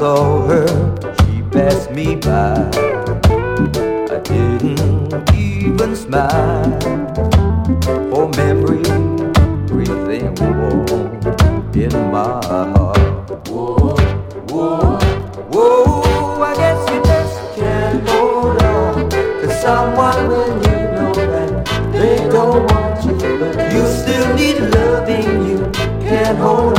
saw her, she passed me by. I didn't even smile, for memory breathing warm in my heart. Whoa, whoa, whoa, I guess you just can't hold on to someone when you know that they don't want you, but you still need loving. You can't hold